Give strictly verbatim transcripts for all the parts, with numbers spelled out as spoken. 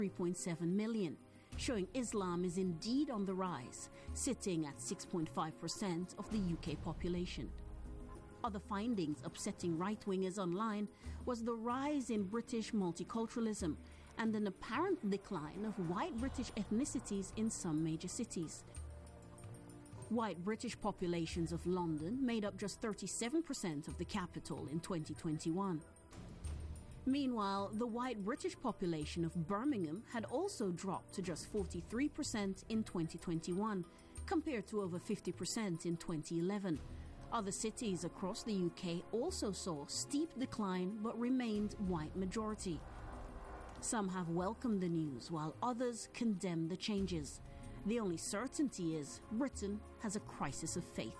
three point seven million, showing Islam is indeed on the rise, sitting at six point five percent of the U K population. Other findings upsetting right-wingers online was the rise in British multiculturalism and an apparent decline of white British ethnicities in some major cities. White British populations of London made up just thirty-seven percent of the capital in twenty twenty-one. Meanwhile, the white British population of Birmingham had also dropped to just forty-three percent in twenty twenty-one, compared to over fifty percent in twenty eleven. Other cities across the U K also saw steep decline but remained white majority. Some have welcomed the news, while others condemn the changes. The only certainty is Britain has a crisis of faith.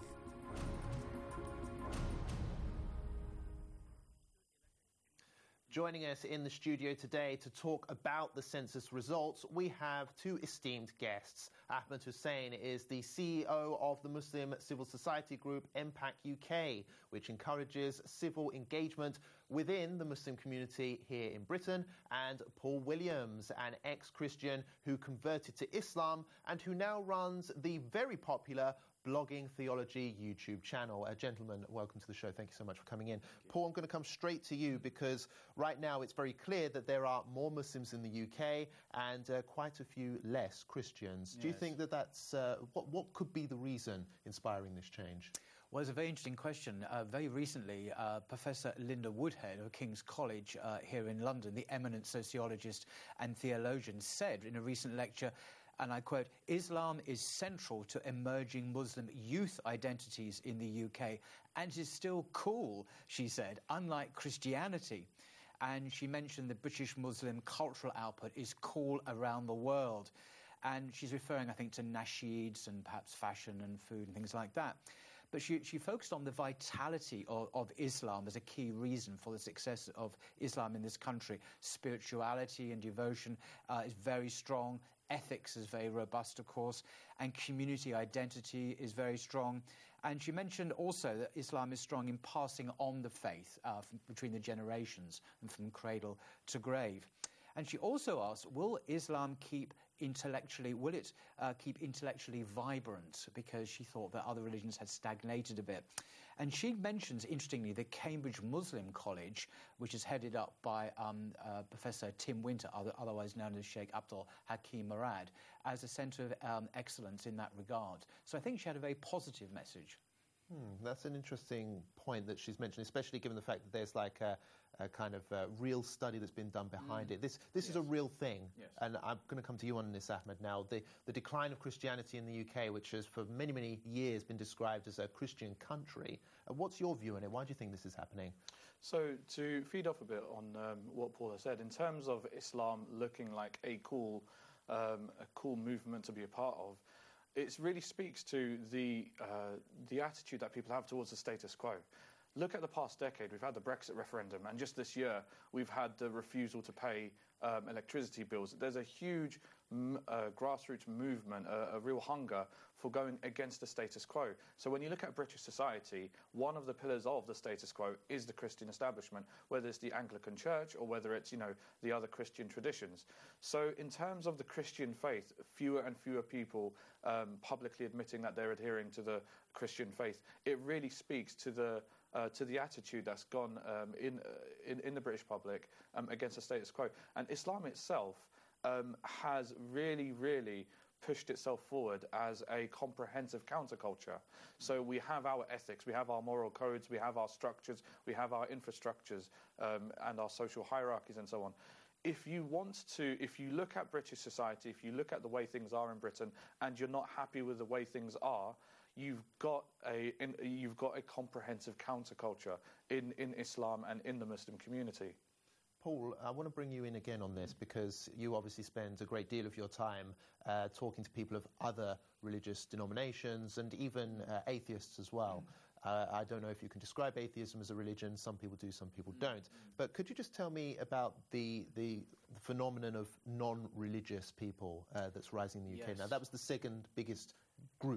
Joining us in the studio today to talk about the census results, we have two esteemed guests. Ahmed Hussain is the C E O of the Muslim civil society group M PAC U K, which encourages civil engagement within the Muslim community here in Britain, and Paul Williams, an ex-Christian who converted to Islam and who now runs the very popular Blogging Theology YouTube channel. Uh, gentlemen, welcome to the show. Thank you so much for coming in. Paul, I'm going to come straight to you because right now it's very clear that there are more Muslims in the U K and uh, quite a few less Christians. Yes. Do you think that that's... Uh, what, what could be the reason inspiring this change? Well, it's a very interesting question. Uh, very recently, uh, Professor Linda Woodhead of King's College uh, here in London, the eminent sociologist and theologian, said in a recent lecture, and I quote, "Islam is central to emerging Muslim youth identities in the U K and is still cool," she said, "unlike Christianity." And she mentioned the British Muslim cultural output is cool around the world. And she's referring, I think, to nasheeds and perhaps fashion and food and things like that. But she, she focused on the vitality of, of Islam as a key reason for the success of Islam in this country. Spirituality and devotion uh, is very strong. Ethics is very robust, of course, and community identity is very strong. And she mentioned also that Islam is strong in passing on the faith uh, from, between the generations and from cradle to grave. And she also asked, will Islam keep intellectually, will it uh, keep intellectually vibrant? Because she thought that other religions had stagnated a bit. And she mentions, interestingly, the Cambridge Muslim College, which is headed up by um, uh, Professor Tim Winter, other, otherwise known as Sheikh Abdul Hakim Murad, as a centre of um, excellence in that regard. So I think she had a very positive message. Hmm, that's an interesting point that she's mentioned, especially given the fact that there's like a, a kind of a real study that's been done behind mm. it. This this yes. is a real thing. Yes. And I'm going to come to you on this, Ahmed, now. The, the decline of Christianity in the U K, which has for many, many years been described as a Christian country. Uh, what's your view on it? Why do you think this is happening? So, to feed off a bit on um, what Paul has said, in terms of Islam looking like a cool, um, a cool movement to be a part of, it really speaks to the uh, the attitude that people have towards the status quo. Look at the past decade. We've had the Brexit referendum, and just this year we've had the refusal to pay um, electricity bills. There's a huge m uh, grassroots movement, a, a real hunger for going against the status quo. So when you look at British society, one of the pillars of the status quo is the Christian establishment, whether it's the Anglican Church or whether it's, you know, the other Christian traditions. So in terms of the Christian faith, fewer and fewer people um, publicly admitting that they're adhering to the Christian faith. It really speaks to the Uh, to the attitude that's gone um, in, uh, in in the British public um, against the status quo. And Islam itself um, has really, really pushed itself forward as a comprehensive counterculture. So we have our ethics, we have our moral codes, we have our structures, we have our infrastructures um, and our social hierarchies and so on. If you want to, if you look at British society, if you look at the way things are in Britain and you're not happy with the way things are, you've got a in, you've got a comprehensive counterculture in, in Islam and in the Muslim community. Paul, I want to bring you in again on this because you obviously spend a great deal of your time uh, talking to people of other religious denominations and even uh, atheists as well. Uh, I don't know if you can describe atheism as a religion. Some people do, some people don't. But could you just tell me about the, the, the phenomenon of non-religious people uh, that's rising in the U K yes. now? That was the second biggest group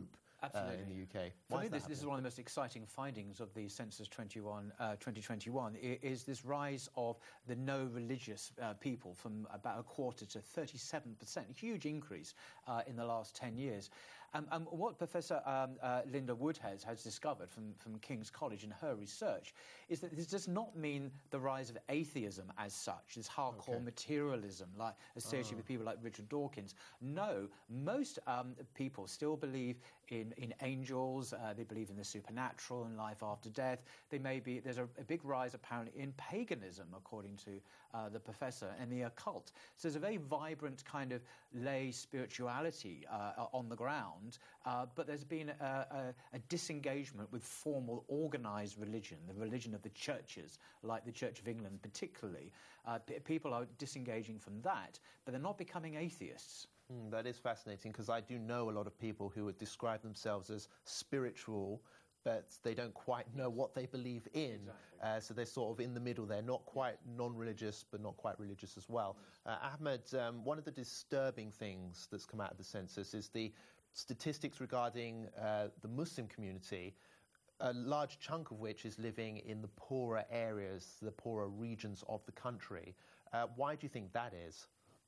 Absolutely. Uh, in the U K. For Why me, is that this, this is one of the most exciting findings of the Census twenty-one, uh, twenty twenty-one, I- is this rise of the no-religious uh, people from about a quarter to thirty-seven percent, a huge increase uh, in the last ten years. Um, um, what Professor um, uh, Linda Woodhead has discovered from, from King's College in her research is that this does not mean the rise of atheism as such, this hardcore Okay. materialism like associated Oh. with people like Richard Dawkins. No, most um, people still believe in, in angels, uh, they believe in the supernatural and life after death. They may be, there's a, a big rise apparently in paganism, according to uh, the professor, and the occult. So there's a very vibrant kind of lay spirituality uh, on the ground, uh, but there's been a, a, a disengagement with formal organised religion, the religion of the churches, like the Church of England particularly. Uh, p- people are disengaging from that, but they're not becoming atheists. Mm, that is fascinating, because I do know a lot of people who would describe themselves as spiritual, but they don't quite know what they believe in. Exactly. Uh, so they're sort of in the middle. They're not quite non-religious, but not quite religious as well. Uh, Ahmed, um, one of the disturbing things that's come out of the census is the statistics regarding uh, the Muslim community, a large chunk of which is living in the poorer areas, the poorer regions of the country. Uh, why do you think that is?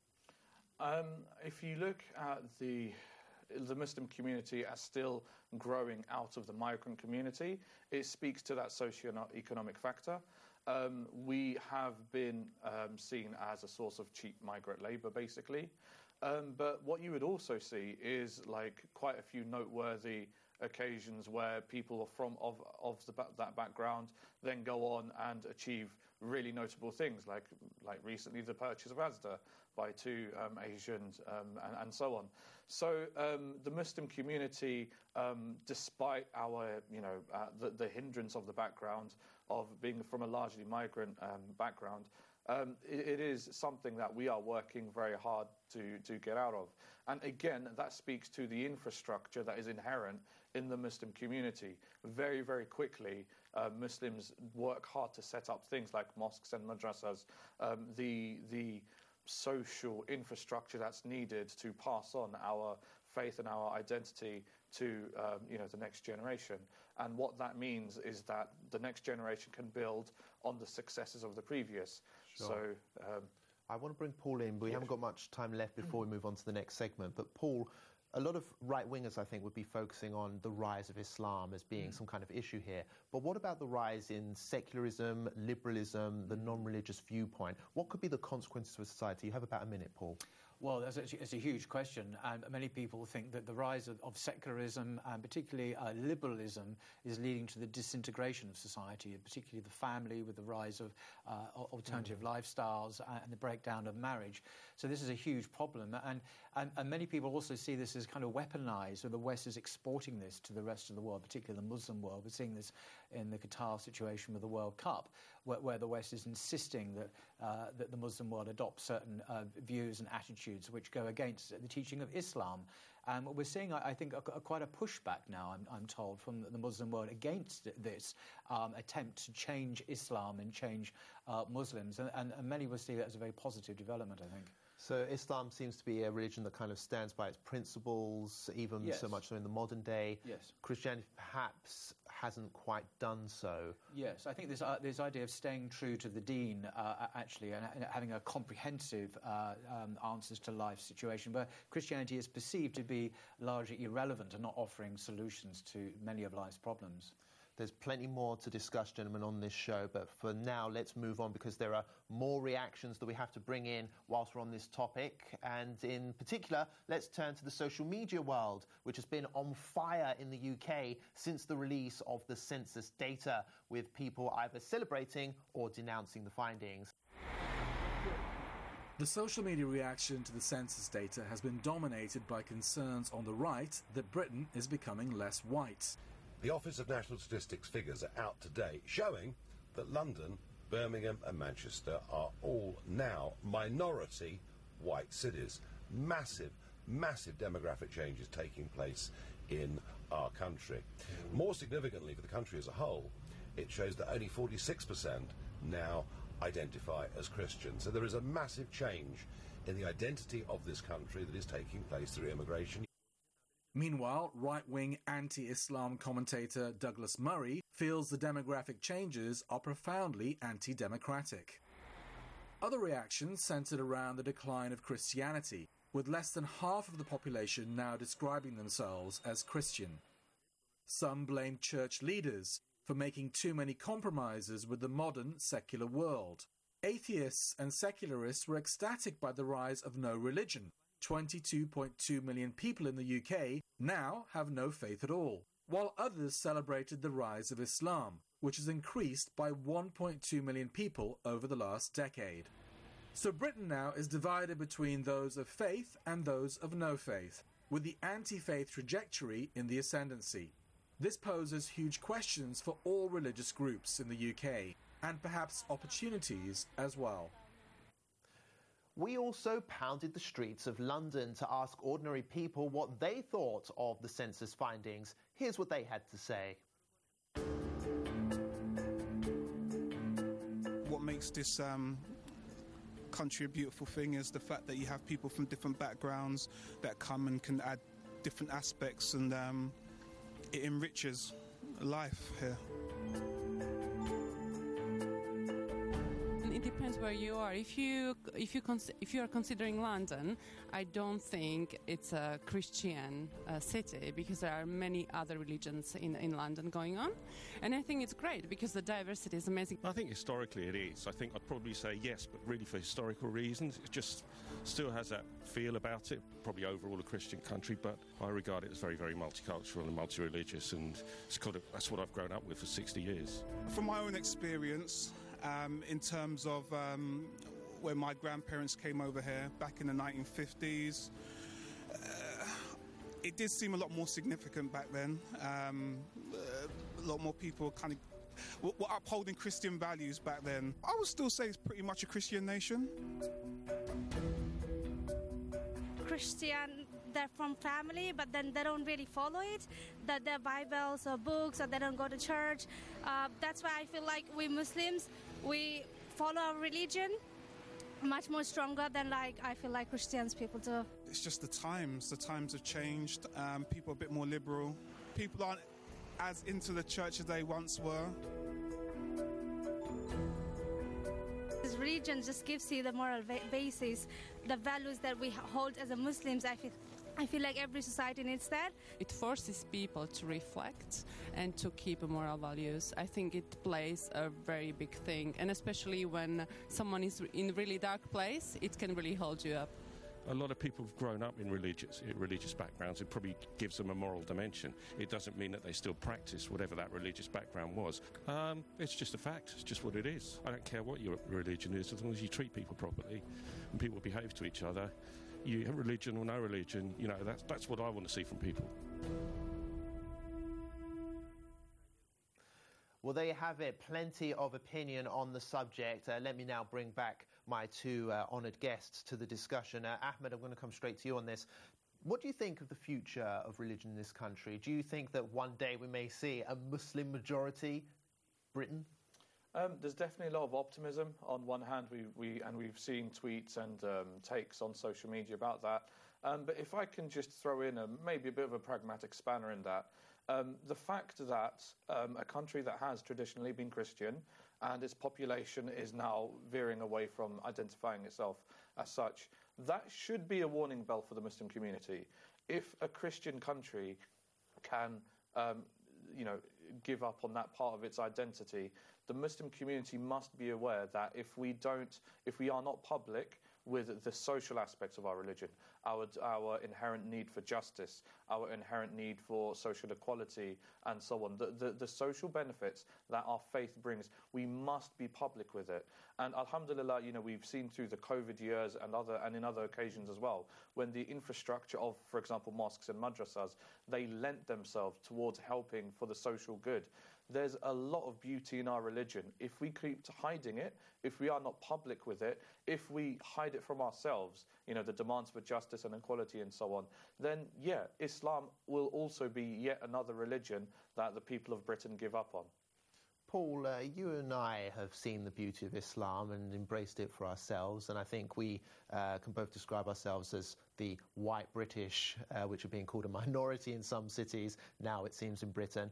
Um, if you look at the the Muslim community as still growing out of the migrant community, it speaks to that socio-economic factor. Um, we have been um, seen as a source of cheap migrant labour, basically. Um, but what you would also see is like quite a few noteworthy occasions where people from of of the, that background then go on and achieve really notable things, like like recently the purchase of Asda by two um, Asians um, and, and so on. So um, the Muslim community, um, despite our you know uh, the, the hindrance of the background of being from a largely migrant um, background, um, it, it is something that we are working very hard to to get out of. And again, that speaks to the infrastructure that is inherent in the Muslim community. Very, very quickly, uh, Muslims work hard to set up things like mosques and madrasas, um, the the social infrastructure that's needed to pass on our faith and our identity to um, you know the next generation. And what that means is that the next generation can build on the successes of the previous. Sure. So. Um, I want to bring Paul in, but we Yeah, haven't got much time left before we move on to the next segment. But Paul, a lot of right-wingers, I think, would be focusing on the rise of Islam as being some kind of issue here. But what about the rise in secularism, liberalism, the non-religious viewpoint? What could be the consequences for society? You have about a minute, Paul. Well, that's a, it's a huge question, and many people think that the rise of, of secularism and particularly uh, liberalism is leading to the disintegration of society, and particularly the family, with the rise of uh, alternative mm. lifestyles and the breakdown of marriage. So this is a huge problem, and, and, and many people also see this as kind of weaponized, so the West is exporting this to the rest of the world, particularly the Muslim world. We're seeing this in the Qatar situation with the World Cup, where, where the West is insisting that, uh, that the Muslim world adopt certain uh, views and attitudes which go against the teaching of Islam. Um, we're seeing, I think, a, a, quite a pushback now, I'm, I'm told, from the Muslim world against this um, attempt to change Islam and change uh, Muslims. And, and, and many will see that as a very positive development, I think. So Islam seems to be a religion that kind of stands by its principles, even Yes. so much so in the modern day. Yes. Christianity perhaps hasn't quite done so. Yes, I think this uh, this idea of staying true to the deen, uh, actually, and, and having a comprehensive uh, um, answers to life's situation, where Christianity is perceived to be largely irrelevant and not offering solutions to many of life's problems. There's plenty more to discuss, gentlemen, on this show, but for now, let's move on because there are more reactions that we have to bring in whilst we're on this topic. And in particular, let's turn to the social media world, which has been on fire in the U K since the release of the census data, with people either celebrating or denouncing the findings. The social media reaction to the census data has been dominated by concerns on the right that Britain is becoming less white. The Office of National Statistics figures are out today showing that London, Birmingham and Manchester are all now minority white cities. Massive, massive demographic changes taking place in our country. More significantly for the country as a whole, it shows that only forty-six percent now identify as Christian. So there is a massive change in the identity of this country that is taking place through immigration. Meanwhile, right-wing anti-Islam commentator Douglas Murray feels the demographic changes are profoundly anti-democratic. Other reactions centred around the decline of Christianity, with less than half of the population now describing themselves as Christian. Some blamed church leaders for making too many compromises with the modern secular world. Atheists and secularists were ecstatic by the rise of no religion. twenty-two point two million people in the U K now have no faith at all, while others celebrated the rise of Islam, which has increased by one point two million people over the last decade. So Britain now is divided between those of faith and those of no faith, with the anti-faith trajectory in the ascendancy. This poses huge questions for all religious groups in the U K, and perhaps opportunities as well. We also pounded the streets of London to ask ordinary people what they thought of the census findings. Here's what they had to say. What makes this um, country a beautiful thing is the fact that you have people from different backgrounds that come and can add different aspects, and um, it enriches life here. It depends where you are. If you if you cons- if you are considering London, I don't think it's a Christian uh, city, because there are many other religions in, in London going on, and I think it's great because the diversity is amazing. I think historically it is. I think I'd probably say yes, but really for historical reasons. It just still has that feel about it. Probably overall a Christian country, but I regard it as very, very multicultural and multi-religious, and it's kind of, that's what I've grown up with for sixty years. From my own experience, Um, in terms of um, when my grandparents came over here back in the nineteen fifties, uh, it did seem a lot more significant back then. Um, uh, a lot more people kind of were, were upholding Christian values back then. I would still say it's pretty much a Christian nation. Christian, they're from family, but then they don't really follow it, that their Bibles or books, or they don't go to church. Uh, that's why I feel like we Muslims, we follow our religion much more stronger than like I feel like Christians people do. It's just the times. The times have changed. Um, people are a bit more liberal. People aren't as into the church as they once were. This religion just gives you the moral va- basis, the values that we hold as a Muslims. I feel, I feel like every society needs that. It forces people to reflect and to keep moral values. I think it plays a very big thing, and especially when someone is in a really dark place, it can really hold you up. A lot of people have grown up in religious religious backgrounds. It probably gives them a moral dimension. It doesn't mean that they still practice whatever that religious background was. Um, it's just a fact. It's just what it is. I don't care what your religion is, as long as you treat people properly and people behave to each other. You have religion or no religion, you know, that's, that's what I want to see from people. Well, there you have it. Plenty of opinion on the subject. Uh, let me now bring back my two uh, honoured guests to the discussion. Uh, Ahmed, I'm going to come straight to you on this. What do you think of the future of religion in this country? Do you think that one day we may see a Muslim majority Britain? Um, there's definitely a lot of optimism. On one hand, we, we and we've seen tweets and um, takes on social media about that. Um, but if I can just throw in a maybe a bit of a pragmatic spanner in that, um, the fact that um, a country that has traditionally been Christian and its population is now veering away from identifying itself as such, that should be a warning bell for the Muslim community. If a Christian country can, um, you know, give up on that part of its identity, the Muslim community must be aware that if we don't, if we are not public with the social aspects of our religion, our our inherent need for justice, our inherent need for social equality, and so on, the, the, the social benefits that our faith brings, we must be public with it. And alhamdulillah, you know, we've seen through the COVID years and other and in other occasions as well, when the infrastructure of, for example, mosques and madrasas, they lent themselves towards helping for the social good. There's a lot of beauty in our religion. If we keep hiding it, if we are not public with it, if we hide it from ourselves, you know, the demands for justice and equality and so on, then, yeah, Islam will also be yet another religion that the people of Britain give up on. Paul, uh, you and I have seen the beauty of Islam and embraced it for ourselves, and I think we uh, can both describe ourselves as the white British, uh, which are being called a minority in some cities, now it seems in Britain.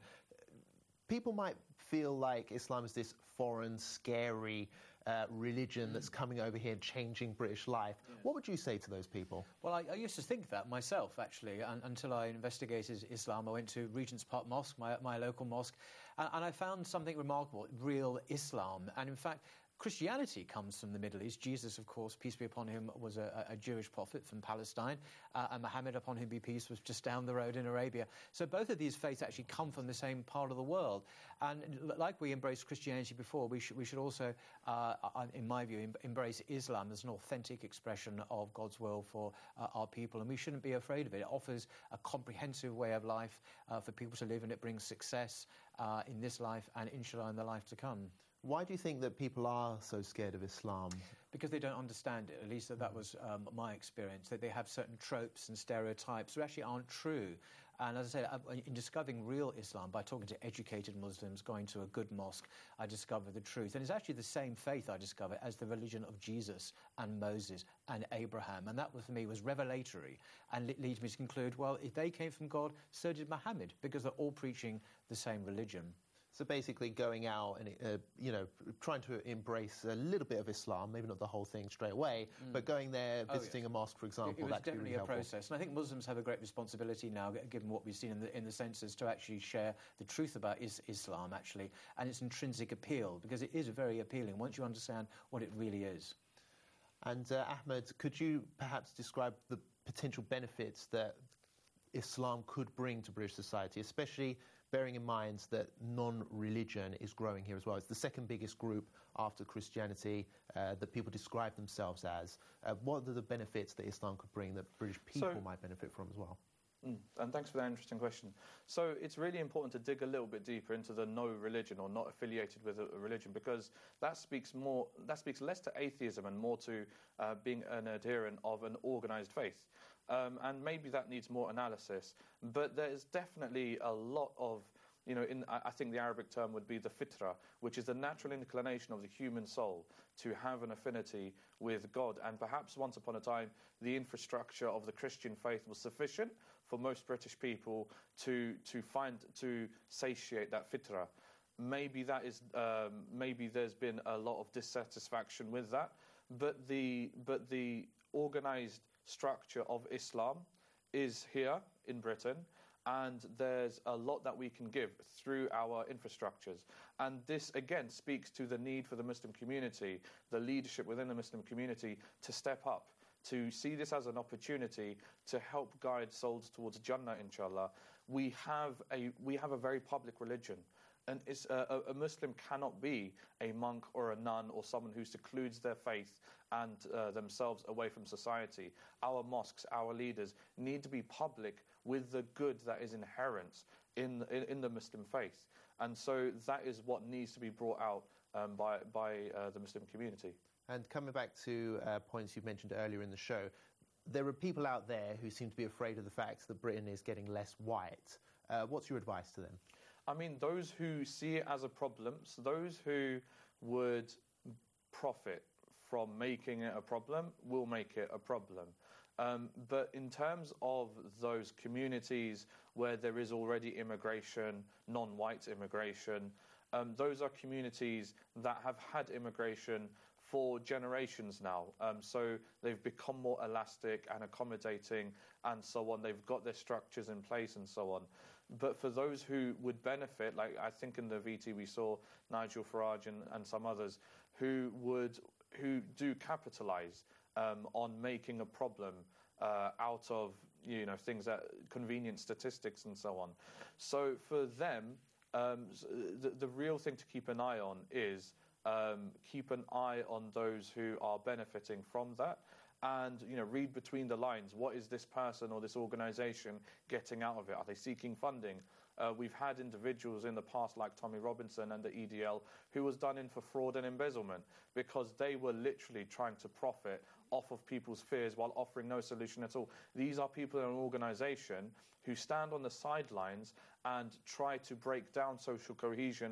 People might feel like Islam is this foreign, scary uh, religion that's coming over here and changing British life. Yeah. What would you say to those people? Well, I, I used to think that myself, actually, and, until I investigated Islam. I went to Regent's Park Mosque, my, my local mosque, and, and I found something remarkable, real Islam. And in fact, Christianity comes from the Middle East. Jesus, of course, peace be upon him, was a, a Jewish prophet from Palestine, uh, and Muhammad, upon whom be peace, was just down the road in Arabia. So both of these faiths actually come from the same part of the world. And like we embraced Christianity before, we should, we should also, uh, in my view, em- embrace Islam as an authentic expression of God's will for uh, our people. And we shouldn't be afraid of it. It offers a comprehensive way of life uh, for people to live, and it brings success uh, in this life and, inshallah, in the life to come. Why do you think that people are so scared of Islam? Because they don't understand it. At least that, that was um, my experience, that they have certain tropes and stereotypes that actually aren't true. And as I said, in discovering real Islam, by talking to educated Muslims, going to a good mosque, I discovered the truth. And it's actually the same faith I discovered as the religion of Jesus and Moses and Abraham. And that, for me, was revelatory and leads me to conclude, well, if they came from God, so did Muhammad, because they're all preaching the same religion. So basically going out and, uh, you know, trying to embrace a little bit of Islam, maybe not the whole thing straight away, mm. but going there, visiting oh, yes. a mosque, for example, it, it was that could definitely be really a helpful. process. And I think Muslims have a great responsibility now, given what we've seen in the, in the census, to actually share the truth about is, Islam, actually, and its intrinsic appeal, because it is very appealing once you understand what it really is. And uh, Ahmed, could you perhaps describe the potential benefits that Islam could bring to British society, especially bearing in mind that non-religion is growing here as well? It's the second biggest group after Christianity uh, that people describe themselves as. Uh, what are the benefits that Islam could bring that British people so, might benefit from as well? Mm, and thanks for that interesting question. So it's really important to dig a little bit deeper into the no religion or not affiliated with a, a religion, because that speaks more, that speaks less to atheism and more to uh, being an adherent of an organised faith. Um, and maybe that needs more analysis. But there's definitely a lot of, you know, in, I think the Arabic term would be the fitra, which is the natural inclination of the human soul to have an affinity with God. And perhaps once upon a time, the infrastructure of the Christian faith was sufficient for most British people to to find, to satiate that fitra. Maybe that is, um, maybe there's been a lot of dissatisfaction with that. But the but the organised structure of Islam is here in Britain, and there's a lot that we can give through our infrastructures. And this again speaks to the need for the Muslim community, the leadership within the Muslim community, to step up, to see this as an opportunity to help guide souls towards Jannah, inshallah. We have a we have a very public religion. And it's, uh, a, a Muslim cannot be a monk or a nun or someone who secludes their faith and uh, themselves away from society. Our mosques, our leaders need to be public with the good that is inherent in, in, in the Muslim faith. And so that is what needs to be brought out um, by, by uh, the Muslim community. And coming back to uh, points you mentioned earlier in the show, there are people out there who seem to be afraid of the fact that Britain is getting less white. Uh, what's your advice to them? I mean, those who see it as a problem, so those who would profit from making it a problem will make it a problem. Um, but in terms of those communities where there is already immigration, non-white immigration, um, those are communities that have had immigration for generations now. Um, so they've become more elastic and accommodating and so on. They've got their structures in place and so on. But for those who would benefit, like I think in the V T we saw Nigel Farage and, and some others who would who do capitalise um, on making a problem uh, out of, you know, things that convenient statistics and so on. So for them, um, the, the real thing to keep an eye on is um, keep an eye on those who are benefiting from that. And, you know, read between the lines. What is this person or this organisation getting out of it? Are they seeking funding? Uh, we've had individuals in the past like Tommy Robinson and the E D L who was done in for fraud and embezzlement because they were literally trying to profit off of people's fears while offering no solution at all. These are people in an organisation who stand on the sidelines and try to break down social cohesion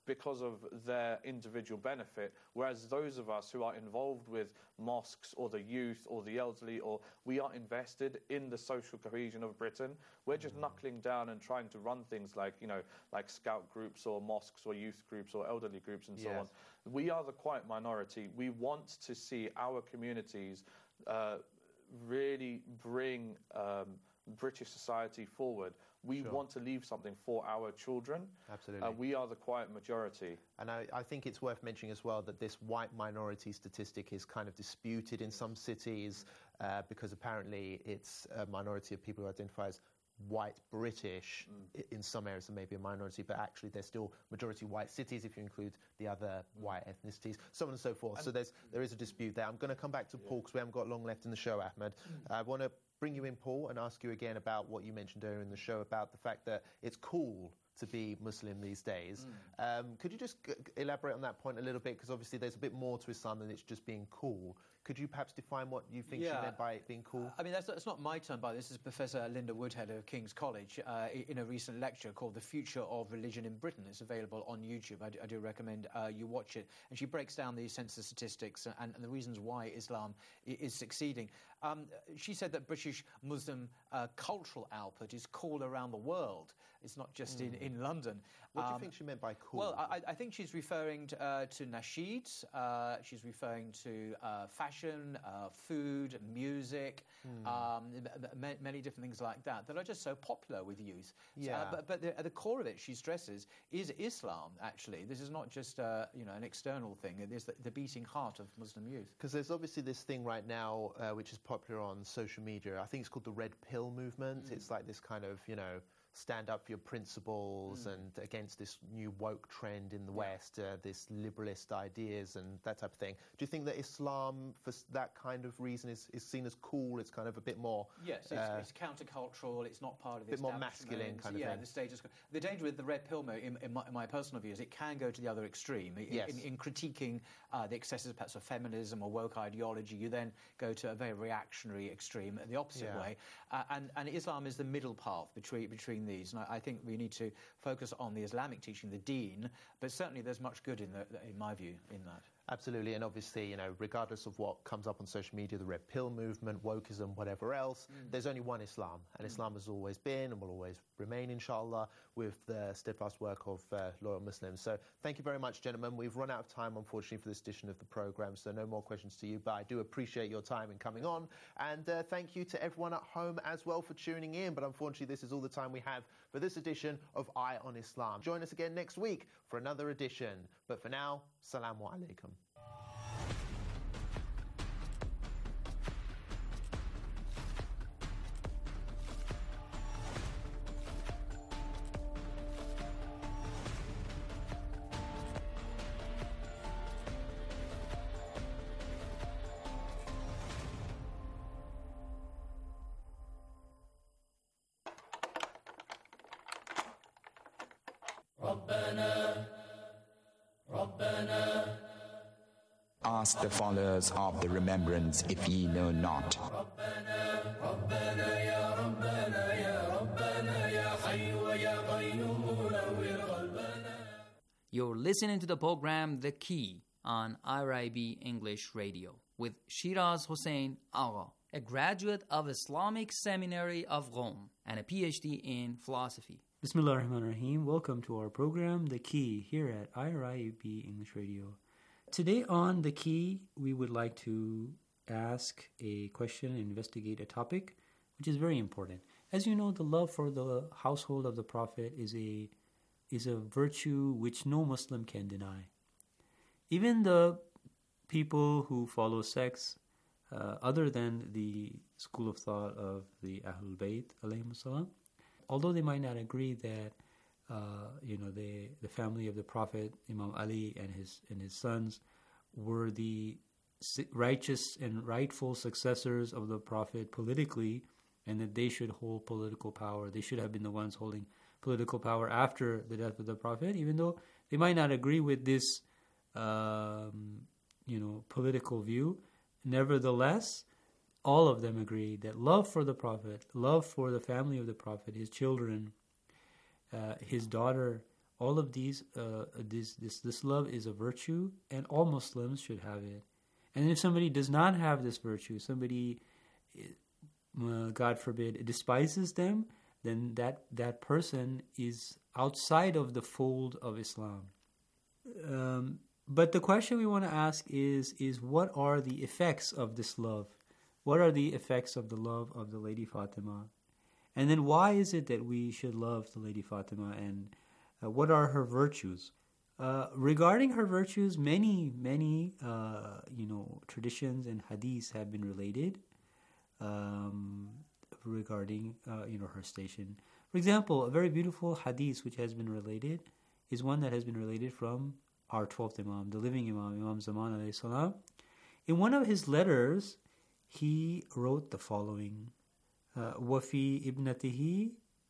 because of their individual benefit, whereas those of us who are involved with mosques or the youth or the elderly, or we are invested in the social cohesion of Britain, we're just mm. knuckling down and trying to run things like, you know, like scout groups or mosques or youth groups or elderly groups and so yes. on. We are the quiet minority. We want to see our communities uh, really bring um, British society forward. We sure. want to leave something for our children. Absolutely. Uh, we are the quiet majority. And I, I think it's worth mentioning as well that this white minority statistic is kind of disputed in some cities uh, because apparently it's a minority of people who identify as white British. Mm. In some areas there may be a minority, but actually there's still majority white cities if you include the other mm. white ethnicities, so on and so forth. And so there's, there is a dispute there. I'm going to come back to yeah. Paul because we haven't got long left in the show, Ahmed. Mm. I want to bring you in, Paul, and ask you again about what you mentioned earlier in the show about the fact that it's cool to be Muslim these days. Mm. Um, could you just g- elaborate on that point a little bit? Because obviously there's a bit more to Islam than it's just being cool. Could you perhaps define what you think yeah. she meant by it being cool? I mean, that's, that's not my term, by this is Professor Linda Woodhead of King's College uh, in a recent lecture called The Future of Religion in Britain. It's available on YouTube. I do, I do recommend uh, you watch it. And she breaks down the census statistics and, and the reasons why Islam is succeeding. Um, she said that British Muslim uh, cultural output is cool around the world. It's not just mm. in, in London. What um, do you think she meant by cool? Well, I, I think she's referring to, uh, to nasheeds. Uh, she's referring to uh, fashion, uh, food, music, mm. um, m- many different things like that that are just so popular with youth. Yeah. So, uh, but but the, at the core of it, she stresses, is Islam, actually. This is not just uh, you know an external thing. It is the, the beating heart of Muslim youth. Because there's obviously this thing right now uh, which is popular on social media. I think it's called the Red Pill movement. Mm. It's like this kind of, you know, stand up for your principles mm. and against this new woke trend in the yeah. West, uh, this liberalist ideas and that type of thing. Do you think that Islam, for that kind of reason, is, is seen as cool? It's kind of a bit more... Yes, it's, uh, it's countercultural, it's not part of the bit more masculine kind of yeah, thing. The status quo. The danger with the Red Pill, in, in, my, in my personal view, is it can go to the other extreme. Yes. In, in critiquing uh, the excesses perhaps of feminism or woke ideology, you then go to a very reactionary extreme, the opposite yeah. way. Uh, and, and Islam is the middle path between, between these. And I, I think we need to focus on the Islamic teaching, the deen, but certainly there's much good in, the, in my view, in that. Absolutely, and obviously, you know, regardless of what comes up on social media, the Red Pill movement, wokeism, whatever else, mm. there's only one Islam, and mm. Islam has always been and will always remain, inshallah, with the steadfast work of uh, loyal Muslims. So thank you very much, gentlemen. We've run out of time, unfortunately, for this edition of the programme, so no more questions to you, but I do appreciate your time in coming on, and uh, thank you to everyone at home as well for tuning in, but unfortunately, this is all the time we have for this edition of Eye on Islam. Join us again next week for another edition, but for now, Salamu Alaikum. Ask the followers of the remembrance if ye know not. You're listening to the program The Key on R I B English Radio with Shiraz Hossein Agha, a graduate of Islamic Seminary of Rome and a P H D in philosophy. Bismillah ar-Rahman ar-Rahim. Welcome to our program The Key here at I R I B English Radio. Today on The Key, we would like to ask a question and investigate a topic which is very important. As you know, the love for the household of the Prophet is a is a virtue which no Muslim can deny. Even the people who follow sects uh, other than the school of thought of the Ahlul Bayt, alayhimus salam, although they might not agree that Uh, you know, the the family of the Prophet, Imam Ali and his and his sons, were the righteous and rightful successors of the Prophet politically, and that they should hold political power. They should have been the ones holding political power after the death of the Prophet, even though they might not agree with this, um, you know, political view. Nevertheless, all of them agree that love for the Prophet, love for the family of the Prophet, his children, Uh, his daughter, all of these, uh, this, this, this love is a virtue, and all Muslims should have it. And if somebody does not have this virtue, somebody, uh, God forbid, despises them, then that, that person is outside of the fold of Islam. Um, but the question we want to ask is, is what are the effects of this love? What are the effects of the love of the Lady Fatima? And then why is it that we should love the Lady Fatima, and uh, what are her virtues? Uh, regarding her virtues, many, many, uh, you know, traditions and hadiths have been related um, regarding, uh, you know, her station. For example, a very beautiful hadith which has been related is one that has been related from our twelfth Imam, the living Imam, Imam Zaman alayhi salam. In one of his letters, he wrote the following: "Wafi ibnatihi."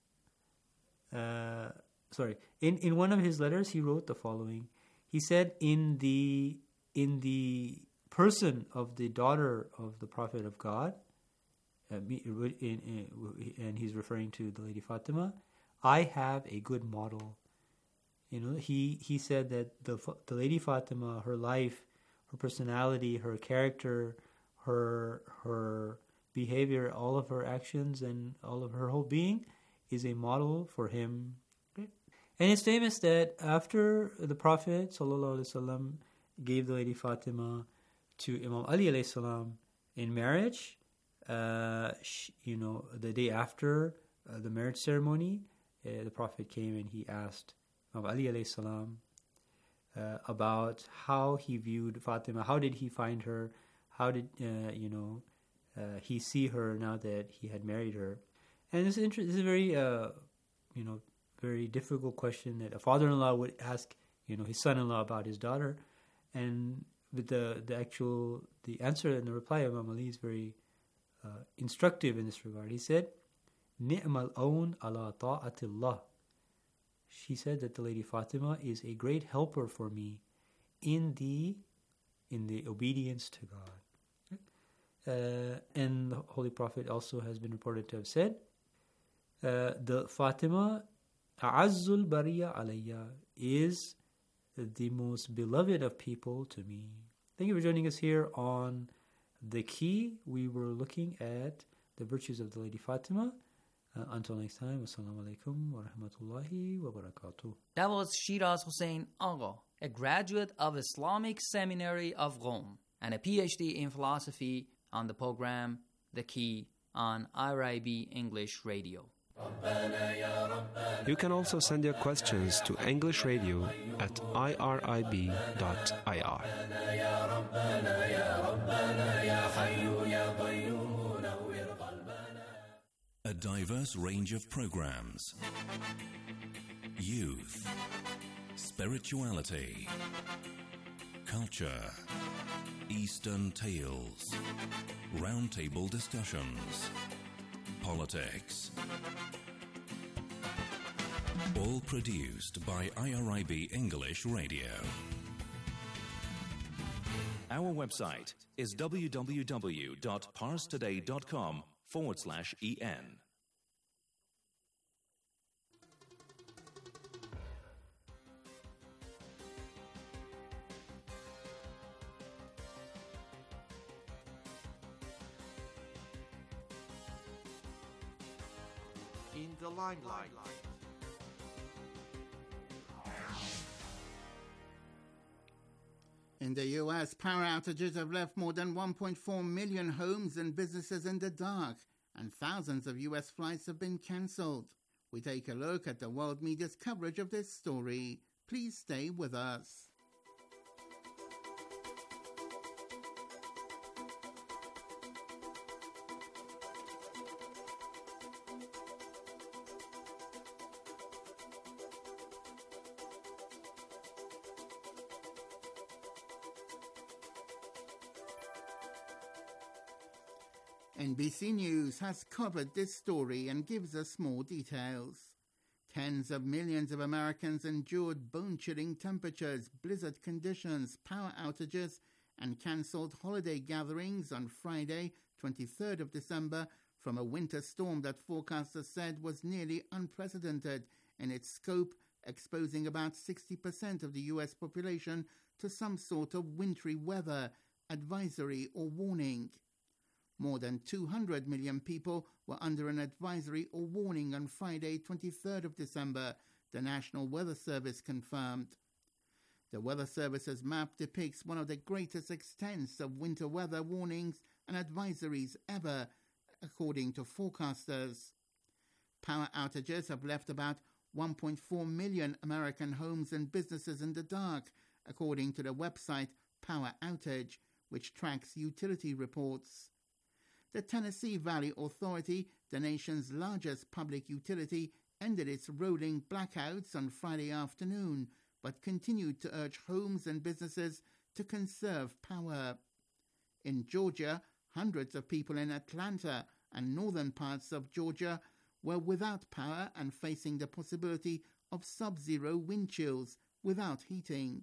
Uh, sorry, in in one of his letters, he wrote the following. He said, "In the in the person of the daughter of the Prophet of God," uh, in, in, and he's referring to the Lady Fatima, "I have a good model." You know, he, he said that the the Lady Fatima, her life, her personality, her character, her her behavior, all of her actions, and all of her whole being is a model for him. Okay? And it's famous that after the Prophet sallallahu alaihi wasallam gave the Lady Fatima to Imam Ali alayhi salam in marriage, uh, she, you know, the day after uh, the marriage ceremony, uh, the Prophet came and he asked of Ali alayhi salam uh, about how he viewed Fatima, how did he find her, how did uh, you know uh, he see her now that he had married her. And this is, inter- this is a very uh, you know very difficult question that a father-in-law would ask you know his son-in-law about his daughter, and with the the actual the answer and the reply of Imam Ali is very uh, instructive in this regard. He said, "Ni'mal aun ala ta'atillah." She said that the Lady Fatima is a great helper for me in the in the obedience to God. Uh, and the Holy Prophet also has been reported to have said, uh, the Fatima, A'azzul Bariya Alayya, is the most beloved of people to me. Thank you for joining us here on The Key. We were looking at the virtues of the Lady Fatima. Uh, until next time, wassalamu alaikum wa rahmatullahi wa barakatuh. That was Shiraz Hossein Agha, a graduate of Islamic Seminary of Rome and a P H D in philosophy, on the program The Key on I R I B English Radio. You can also send your questions to English Radio at I R I B dot I R. A diverse range of programs. Youth, spirituality, culture, Eastern tales, roundtable discussions, politics. All produced by I R I B English Radio. Our website is w w w dot pars today dot com forward slash en. In the limelight. In the U S, power outages have left more than one point four million homes and businesses in the dark, and thousands of U S flights have been cancelled. We take a look at the world media's coverage of this story. Please stay with us. N B C News has covered this story and gives us more details. Tens of millions of Americans endured bone-chilling temperatures, blizzard conditions, power outages, and cancelled holiday gatherings on Friday, twenty-third of December, from a winter storm that forecasters said was nearly unprecedented in its scope exposing about sixty percent of the U S population to some sort of wintry weather, advisory or warning. More than two hundred million people were under an advisory or warning on Friday, twenty-third of December, the National Weather Service confirmed. The Weather Service's map depicts one of the greatest extents of winter weather warnings and advisories ever, according to forecasters. Power outages have left about one point four million American homes and businesses in the dark, according to the website Power Outage, which tracks utility reports. The Tennessee Valley Authority, the nation's largest public utility, ended its rolling blackouts on Friday afternoon, but continued to urge homes and businesses to conserve power. In Georgia, hundreds of people in Atlanta and northern parts of Georgia were without power and facing the possibility of sub-zero wind chills without heating.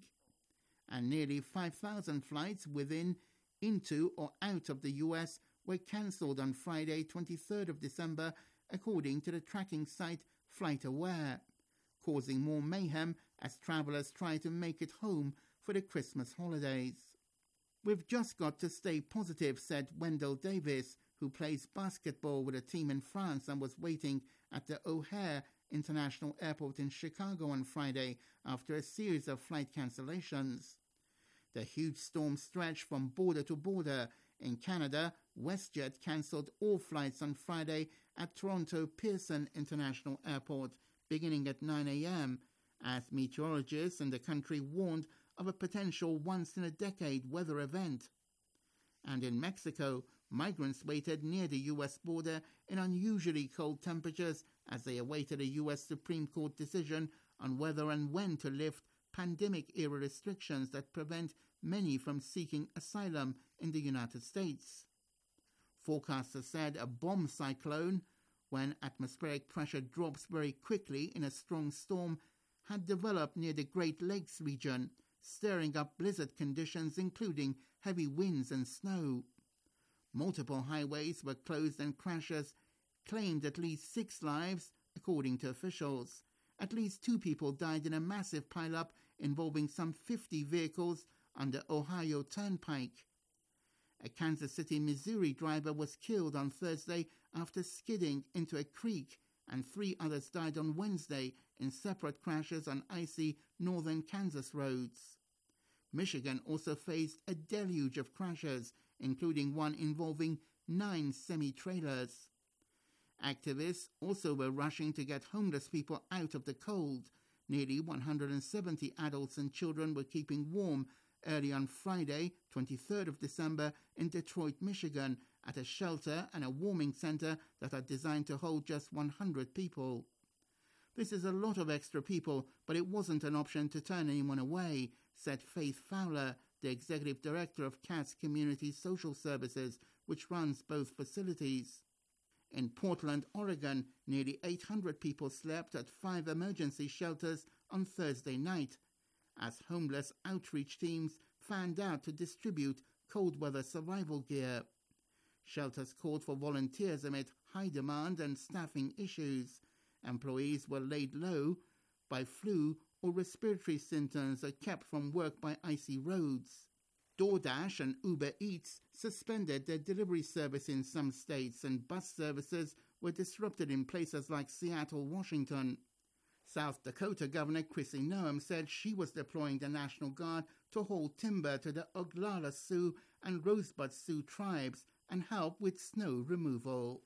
And nearly five thousand flights within, into or out of the U S were cancelled on Friday, twenty-third of December, according to the tracking site FlightAware, causing more mayhem as travellers try to make it home for the Christmas holidays. "We've just got to stay positive," said Wendell Davis, who plays basketball with a team in France and was waiting at the O'Hare International Airport in Chicago on Friday after a series of flight cancellations. The huge storm stretched from border to border. In Canada, WestJet cancelled all flights on Friday at Toronto Pearson International Airport, beginning at nine a.m., as meteorologists in the country warned of a potential once-in-a-decade weather event. And in Mexico, migrants waited near the U S border in unusually cold temperatures as they awaited a U S Supreme Court decision on whether and when to lift pandemic-era restrictions that prevent many from seeking asylum in the United States. Forecasters said a bomb cyclone, when atmospheric pressure drops very quickly in a strong storm, had developed near the Great Lakes region, stirring up blizzard conditions including heavy winds and snow. Multiple highways were closed and crashes claimed at least six lives, according to officials. At least two people died in a massive pileup involving some fifty vehicles on the Ohio Turnpike. A Kansas City, Missouri driver was killed on Thursday after skidding into a creek, and three others died on Wednesday in separate crashes on icy northern Kansas roads. Michigan also faced a deluge of crashes, including one involving nine semi-trailers. Activists also were rushing to get homeless people out of the cold. Nearly one hundred seventy adults and children were keeping warm early on Friday, twenty-third of December, in Detroit, Michigan, at a shelter and a warming center that are designed to hold just one hundred people. "This is a lot of extra people, but it wasn't an option to turn anyone away," said Faith Fowler, the executive director of C A S Community Social Services, which runs both facilities. In Portland, Oregon, nearly eight hundred people slept at five emergency shelters on Thursday night, as homeless outreach teams fanned out to distribute cold weather survival gear. Shelters called for volunteers amid high demand and staffing issues. Employees were laid low by flu or respiratory symptoms that kept from work by icy roads. DoorDash and Uber Eats suspended their delivery service in some states, and bus services were disrupted in places like Seattle, Washington. South Dakota Governor Kristi Noem said she was deploying the National Guard to hold timber to the Oglala Sioux and Rosebud Sioux tribes and help with snow removal.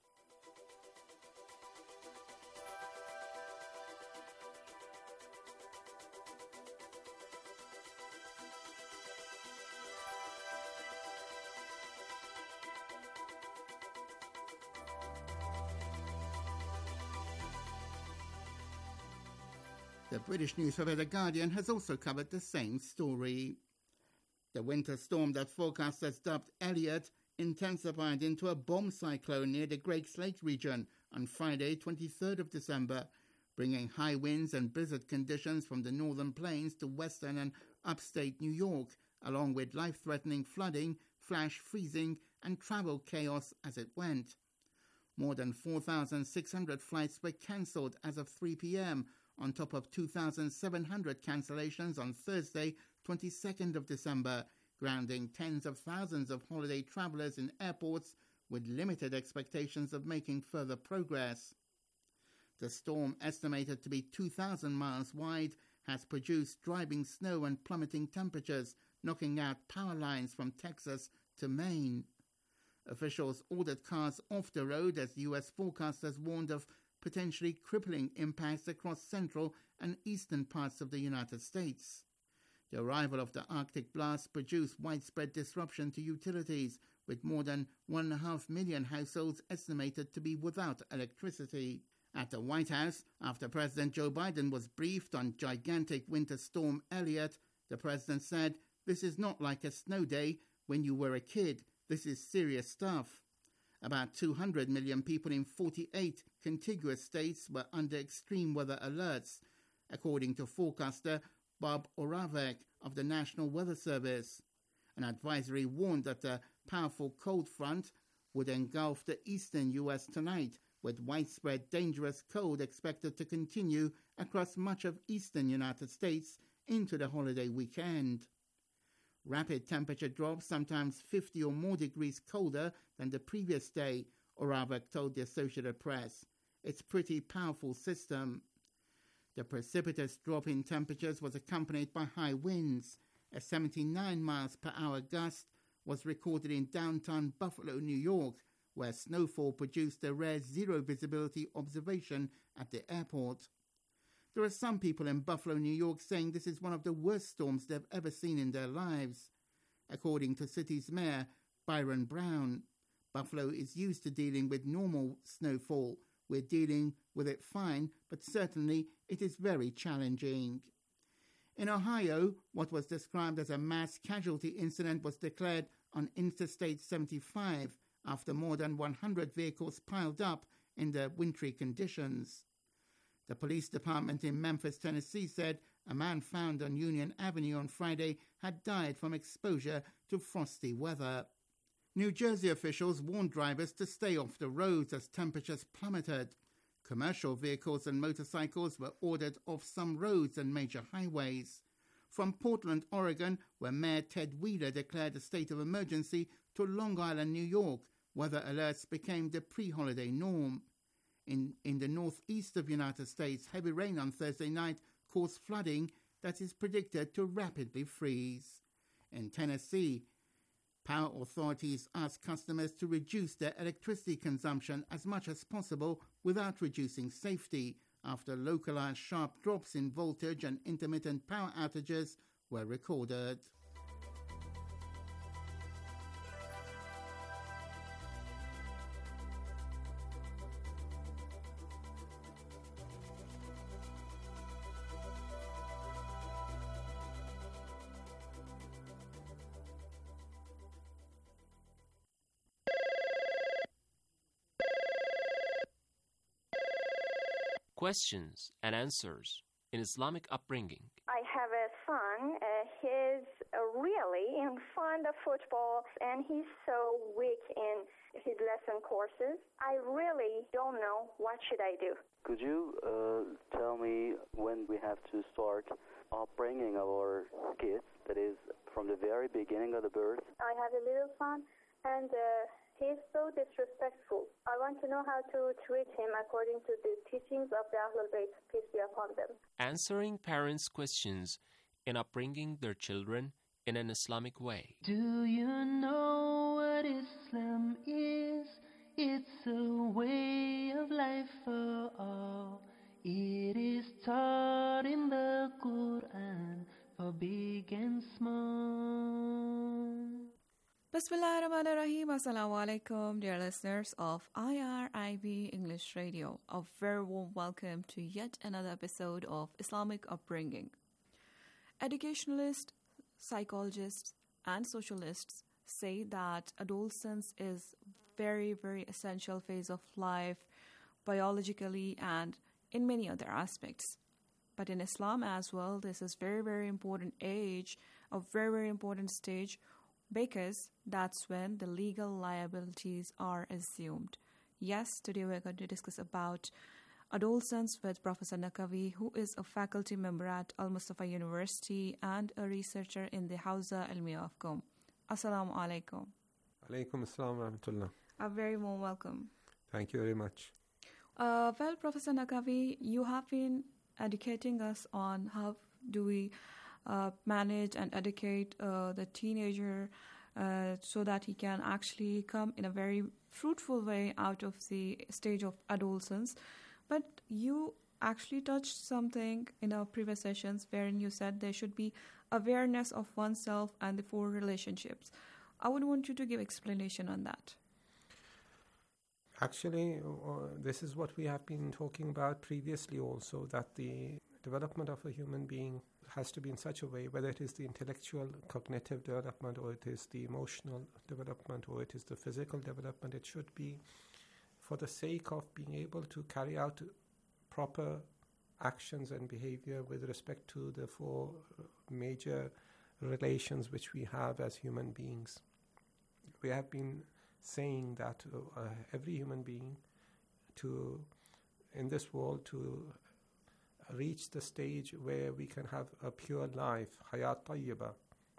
The British newspaper The Guardian has also covered the same story. The winter storm that forecasters dubbed Elliott intensified into a bomb cyclone near the Great Lakes region on Friday, twenty-third of December, bringing high winds and blizzard conditions from the northern plains to western and upstate New York, along with life-threatening flooding, flash freezing, and travel chaos as it went. More than four thousand six hundred flights were cancelled as of three p.m., on top of two thousand seven hundred cancellations on Thursday, twenty-second of December, grounding tens of thousands of holiday travellers in airports with limited expectations of making further progress. The storm, estimated to be two thousand miles wide, has produced driving snow and plummeting temperatures, knocking out power lines from Texas to Maine. Officials ordered cars off the road as U S forecasters warned of potentially crippling impacts across central and eastern parts of the United States. The arrival of the Arctic blast produced widespread disruption to utilities, with more than one point five million households estimated to be without electricity. At the White House, after President Joe Biden was briefed on gigantic winter storm Elliott, the president said, "This is not like a snow day when you were a kid. This is serious stuff." About two hundred million people in forty-eight contiguous states were under extreme weather alerts, according to forecaster Bob Oravec of the National Weather Service. An advisory warned that a powerful cold front would engulf the eastern U S tonight, with widespread dangerous cold expected to continue across much of eastern United States into the holiday weekend. Rapid temperature drops, sometimes fifty or more degrees colder than the previous day, Oravec told the Associated Press. It's a pretty powerful system. The precipitous drop in temperatures was accompanied by high winds. A seventy-nine miles per hour gust was recorded in downtown Buffalo, New York, where snowfall produced a rare zero-visibility observation at the airport. There are some people in Buffalo, New York, saying this is one of the worst storms they've ever seen in their lives. According to city's mayor, Byron Brown, Buffalo is used to dealing with normal snowfall. We're dealing with it fine, but certainly it is very challenging. In Ohio, what was described as a mass casualty incident was declared on Interstate seventy-five after more than one hundred vehicles piled up in the wintry conditions. The police department in Memphis, Tennessee said a man found on Union Avenue on Friday had died from exposure to frosty weather. New Jersey officials warned drivers to stay off the roads as temperatures plummeted. Commercial vehicles and motorcycles were ordered off some roads and major highways. From Portland, Oregon, where Mayor Ted Wheeler declared a state of emergency, to Long Island, New York, weather alerts became the pre-holiday norm. In, in the northeast of the United States, heavy rain on Thursday night caused flooding that is predicted to rapidly freeze. In Tennessee, power authorities asked customers to reduce their electricity consumption as much as possible without reducing safety after localized sharp drops in voltage and intermittent power outages were recorded. Questions and answers in Islamic upbringing. I have a son. Uh, he's uh, really in fond of football, and he's so weak in his lesson courses. I really don't know what should I do. Could you uh, tell me when we have to start upbringing our kids? That is, from the very beginning of the birth. I have a little son, and uh, he's so disrespectful. I want to know how to treat him according to the teachings of the Ahlul Bayt, peace be upon them. Answering parents' questions in upbringing their children in an Islamic way. Do you know what Islam is? It's a way of life for all. It is taught in the Quran for big and small. Bismillahirrahmanirrahim. Assalamu alaikum, dear listeners of I R I B English Radio. A very warm welcome to yet another episode of Islamic Upbringing. Educationalists, psychologists, and socialists say that adolescence is very, very essential phase of life, biologically and in many other aspects. But in Islam as well, this is very, very important age, a very, very important stage, because that's when the legal liabilities are assumed. Yes, today we're going to discuss about Adolescence with Professor Naqvi, who is a faculty member at Al Mustafa University and a researcher in the Hawza Ilmiya of Qom. Assalamu alaikum. Alaikum assalam wa rahmatullah. A very warm welcome. Thank you very much. Uh, well, Professor Naqvi, you have been educating us on how do we uh, manage and educate uh, the teenager uh, so that he can actually come in a very fruitful way out of the stage of adolescence. But you actually touched something in our previous sessions wherein you said there should be awareness of oneself and the four relationships. I would want you to give explanation on that. Actually, uh, this is what we have been talking about previously also, that the development of a human being has to be in such a way, whether it is the intellectual, cognitive development, or it is the emotional development, or it is the physical development, it should be for the sake of being able to carry out proper actions and behavior with respect to the four major relations which we have as human beings. We have been saying that uh, every human being to in this world to reach the stage where we can have a pure life, hayat tayyiba,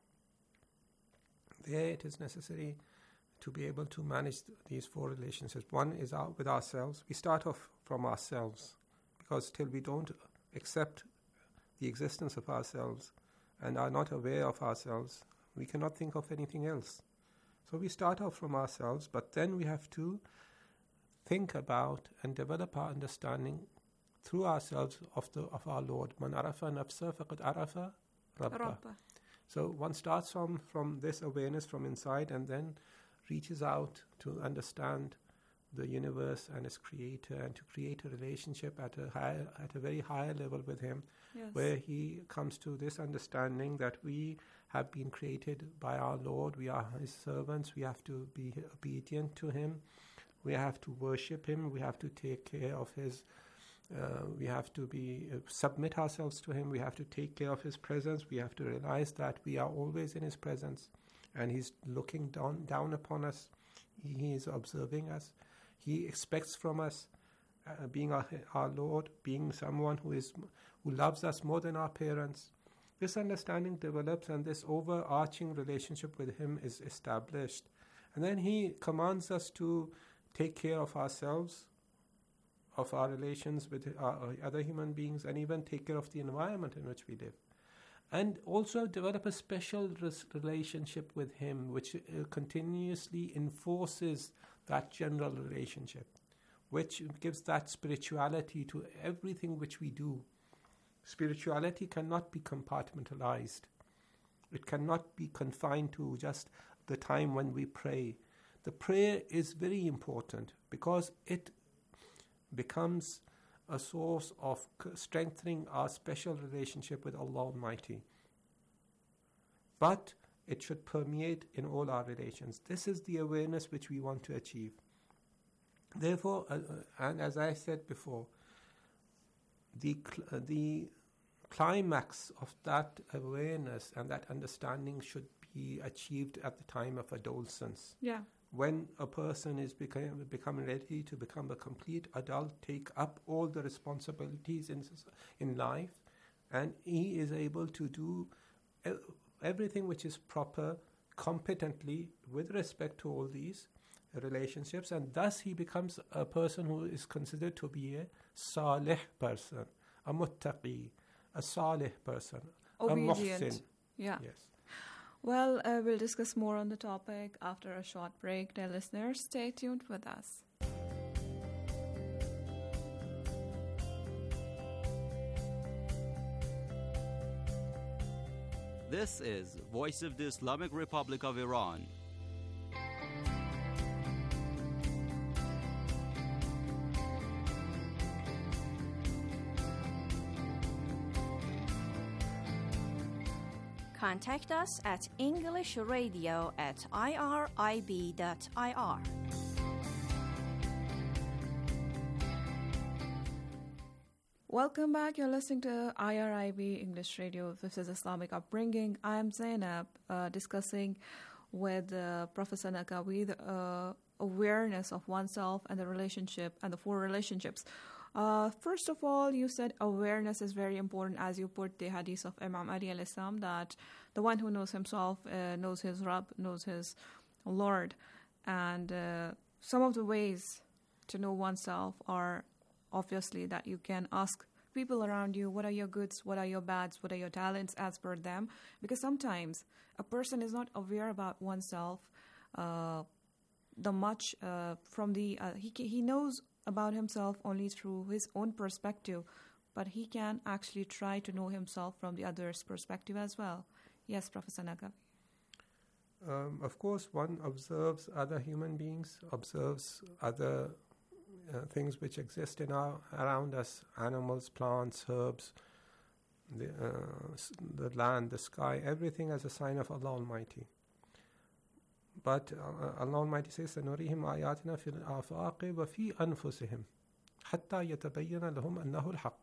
there it is necessary to be able to manage th- these four relationships. One is our, with ourselves. We start off from ourselves, because till we don't accept the existence of ourselves and are not aware of ourselves, we cannot think of anything else. So we start off from ourselves, but then we have to think about and develop our understanding through ourselves of the of our Lord. Man arafa nafsa faqad arafa rabba. So one starts from, from this awareness from inside and then reaches out to understand the universe and its creator and to create a relationship at a high, at a very high level with him, yes. where he comes to this understanding that we have been created by our Lord, we are his servants, we have to be obedient to him, we have to worship him, we have to take care of his, uh, we have to be uh, submit ourselves to him, we have to take care of his presence, we have to realize that we are always in his presence and he's looking down, down upon us, he, he is observing us, he expects from us, uh, being our, our Lord, being someone who is who loves us more than our parents. This understanding develops and this overarching relationship with him is established. And then he commands us to take care of ourselves, of our relations with our, our other human beings, and even take care of the environment in which we live. And also develop a special res- relationship with him, which uh, continuously enforces that general relationship, which gives that spirituality to everything which we do. Spirituality cannot be compartmentalized. It cannot be confined to just the time when we pray. The prayer is very important because it becomes a source of strengthening our special relationship with Allah Almighty. But it should permeate in all our relations. This is the awareness which we want to achieve. Therefore, uh, and as I said before, the cl- uh, the climax of that awareness and that understanding should be achieved at the time of adolescence. Yeah. When a person is become, becoming ready to become a complete adult, take up all the responsibilities in in life, and he is able to do everything which is proper, competently, with respect to all these relationships, and thus he becomes a person who is considered to be a salih person, a muttaqi, a salih person, obedient. a muhsin. Yeah. Yes. Well, uh, we'll discuss more on the topic after a short break. Dear listeners, stay tuned with us. This is Voice of the Islamic Republic of Iran. Contact us at englishradio at irib dot I R. Welcome back. You're listening to I R I B English Radio. This is Islamic Upbringing. I'm Zainab, uh, discussing with uh, Professor Naqvi uh, awareness of oneself and the relationship and the four relationships. Uh, first of all, you said awareness is very important, as you put the hadith of Imam Ali alayhi salam, that the one who knows himself uh, knows his Rabb, knows his Lord. And uh, some of the ways to know oneself are obviously that you can ask people around you, what are your goods, what are your bads, what are your talents as per them. Because sometimes a person is not aware about oneself uh, the much uh, from the, uh, he, he knows about himself only through his own perspective, but he can actually try to know himself from the other's perspective as well. Yes, Professor Naqvi. Um, of course, one observes other human beings, observes other uh, things which exist in our around us: animals, plants, herbs, the, uh, the land, the sky, everything as a sign of Allah Almighty. But uh, Allah Almighty says, سَنُرِيهِمْ آيَاتِنَا فِي الْآفَاقِ وَفِي أَنفُسِهِمْ حَتَّى يَتَبَيَّنَ لَهُمْ أَنَّهُ الْحَقِّ.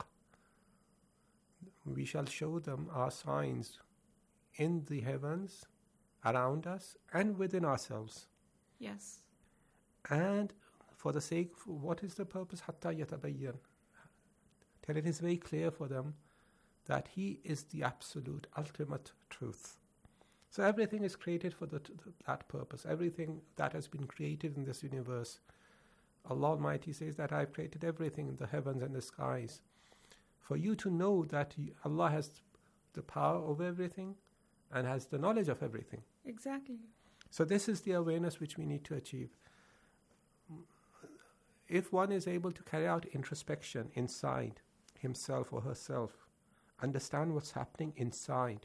We shall show them our signs in the heavens, around us, and within ourselves. Yes. And for the sake, what is the purpose? حَتَّى يَتَبَيَّنَ. Till it is very clear for them that He is the absolute, ultimate truth. So everything is created for the, that purpose. Everything that has been created in this universe. Allah Almighty says that I have created everything in the heavens and the skies. For you to know that Allah has the power over everything and has the knowledge of everything. Exactly. So this is the awareness which we need to achieve. If one is able to carry out introspection inside himself or herself, understand what's happening inside,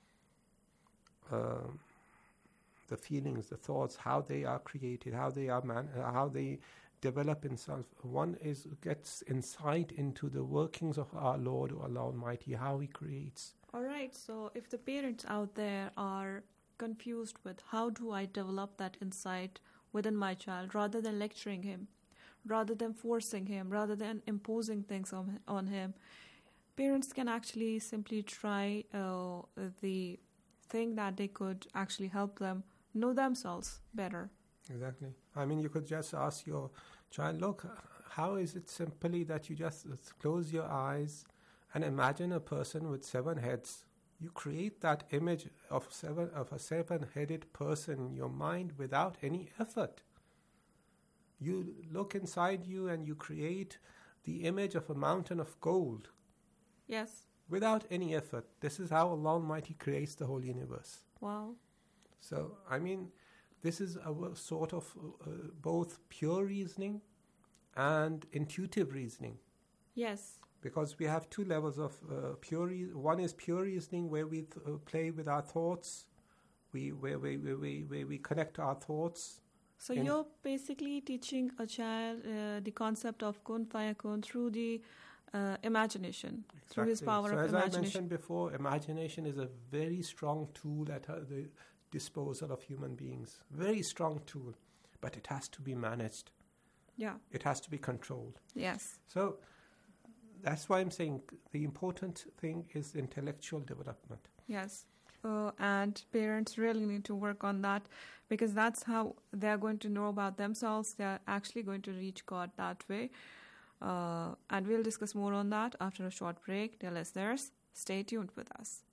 Uh, the feelings, the thoughts, how they are created, how they are man, uh, how they develop in self. One is gets insight into the workings of our Lord, Allah Almighty, how He creates. All right. So, if the parents out there are confused with how do I develop that insight within my child, rather than lecturing him, rather than forcing him, rather than imposing things on on him, parents can actually simply try uh, the thing that they could actually help them know themselves better. Exactly. I mean, you could just ask your child, look, how is it simply that you just close your eyes and imagine a person with seven heads? You create that image of seven of a seven-headed person in your mind without any effort. You look inside you and you create the image of a mountain of gold. Yes. Without any effort. This is how Allah Almighty creates the whole universe. Wow. So, I mean, this is a sort of uh, both pure reasoning and intuitive reasoning. Yes. Because we have two levels of uh, pure. Re- one is pure reasoning, where we th- uh, play with our thoughts, we where we where we where we connect our thoughts. So you're basically teaching a child uh, the concept of kun fayakun through the uh, imagination, exactly. Through his power so of as imagination. I mentioned before, imagination is a very strong tool at uh, the disposal of human beings. Very strong tool, but it has to be managed. Yeah. It has to be controlled. Yes. So that's why I'm saying the important thing is intellectual development. Yes. Uh, and parents really need to work on that, because that's how they're going to know about themselves. They're actually going to reach God that way. Uh, and we'll discuss more on that after a short break. Dear listeners, stay tuned with us.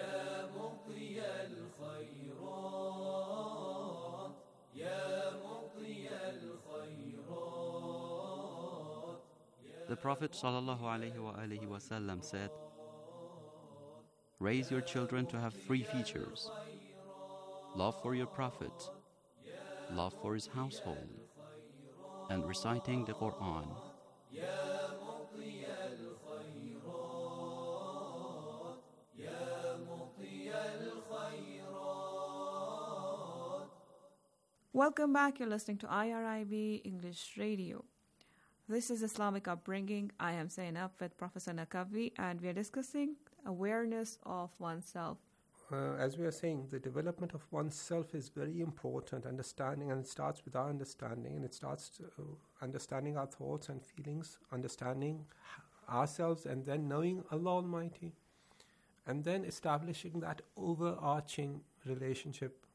The Prophet ﷺ said, raise your children to have three features: love for your Prophet, love for his household, and reciting the Quran. Welcome back. You're listening to I R I B English Radio. This is Islamic Upbringing. I am Zainab with Professor Naqvi, and we are discussing awareness of oneself. Uh, as we are saying, the development of oneself is very important, understanding, and it starts with our understanding, and it starts to, uh, understanding our thoughts and feelings, understanding ourselves, and then knowing Allah Almighty, and then establishing that overarching relationship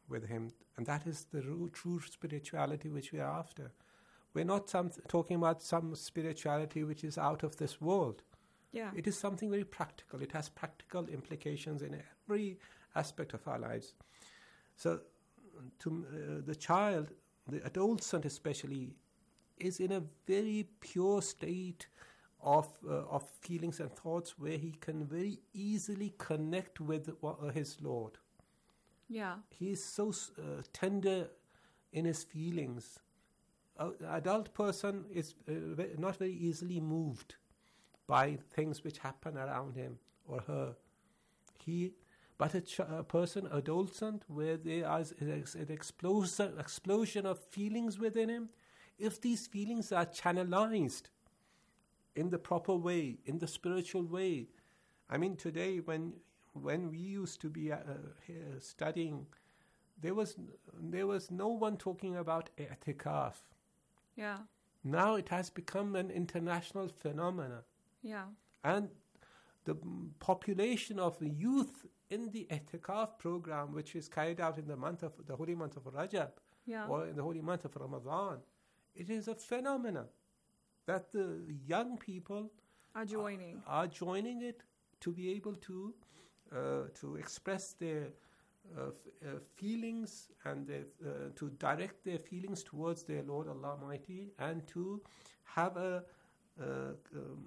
with him. And that is the true spirituality which we are after. We're not some, talking about some spirituality which is out of this world. Yeah. It is something very practical. It has practical implications in every aspect of our lives. So to uh, the child, the adolescent especially, is in a very pure state of uh, of feelings and thoughts where he can very easily connect with uh, his Lord. Yeah. He is so uh, tender in his feelings. An adult person is uh, not very easily moved by things which happen around him or her. He, but a, ch- a person, adolescent, where there is an explosion, explosion of feelings within him, if these feelings are channelized in the proper way, in the spiritual way. I mean, today when when we used to be uh, here studying, there was there was no one talking about i'tikaf. Yeah. Now it has become an international phenomenon. Yeah. And the population of the youth in the i'tikaf program, which is carried out in the month of the holy month of Rajab, yeah. or in the holy month of Ramadan, it is a phenomenon that the young people are joining are, are joining it to be able to uh, to express their uh, f- uh, feelings and their, uh, to direct their feelings towards their Lord Allah Almighty, and to have a uh, um,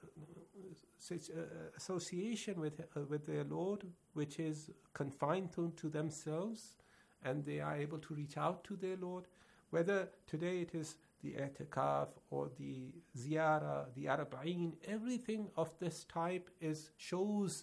such, uh, association with uh, with their Lord, which is confined to, to themselves, and they are able to reach out to their Lord. Whether today it is the i'tikaf or the ziyarah, the arba'in, everything of this type is shows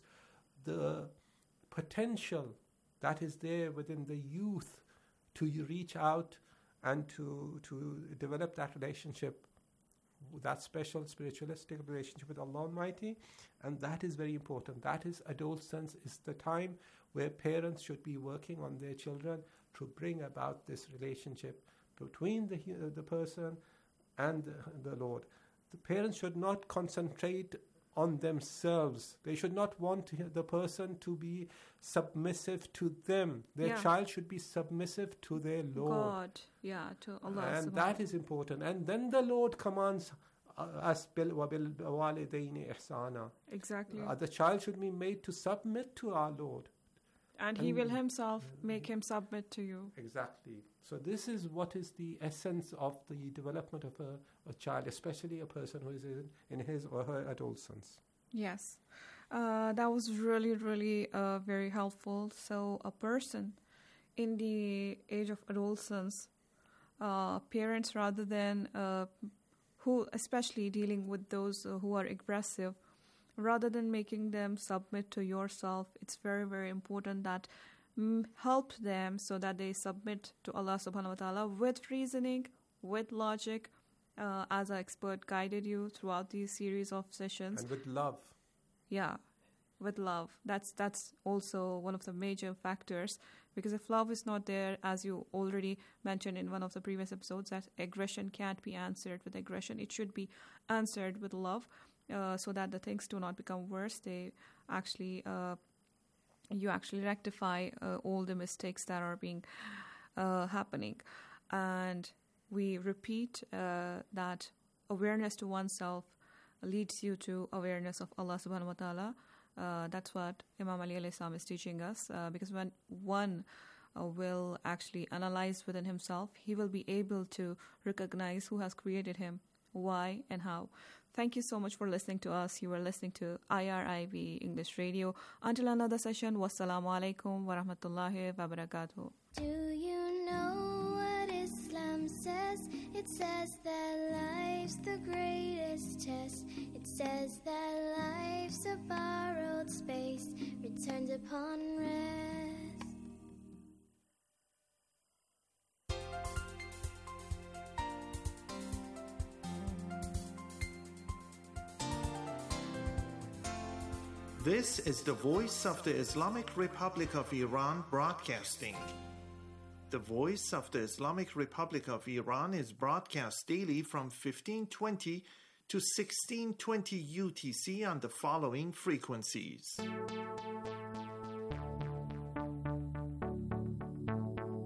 the potential that is there within the youth to reach out and to to develop that relationship, that special spiritualistic relationship with Allah Almighty. And that is very important. That is, adolescence is the time where parents should be working on their children to bring about this relationship between the uh, the person and the, the Lord. The parents should not concentrate on themselves. They should not want to, the person to be submissive to them. Their Yeah. child should be submissive to their Lord. God, yeah, to Allah. And subhanahu that is important. And then the Lord commands uh, us bil walidaini ihsana. Exactly. Uh, the child should be made to submit to our Lord. And he will himself make him submit to you. Exactly. So this is what is the essence of the development of a, a child, especially a person who is in, in his or her adolescence. Yes. Uh, that was really, really uh, very helpful. So a person in the age of adolescence, uh, parents rather than uh, who, especially dealing with those uh, who are aggressive, rather than making them submit to yourself, it's very, very important that mm, help them so that they submit to Allah subhanahu wa ta'ala with reasoning, with logic, uh, as our expert guided you throughout these series of sessions. And with love. Yeah, with love. That's that's also one of the major factors, because if love is not there, as you already mentioned in one of the previous episodes, that aggression can't be answered with aggression. It should be answered with love. Uh, so that the things do not become worse. They actually, uh, you actually rectify uh, all the mistakes that are being uh, happening. And we repeat uh, that awareness to oneself leads you to awareness of Allah subhanahu wa ta'ala. Uh, that's what Imam Ali alayhi salam is teaching us. Uh, because when one uh, will actually analyze within himself, he will be able to recognize who has created him, why and how. Thank you so much for listening to us. You were listening to I R I B English Radio. Until another session, wassalamu alaikum wa rahmatullahi wa barakatuh. Do you know what Islam says? It says that life's the greatest test. It says that life's a borrowed space, returned upon rest. This is the voice of the Islamic Republic of Iran broadcasting. The voice of the Islamic Republic of Iran is broadcast daily from fifteen twenty to sixteen twenty U T C on the following frequencies.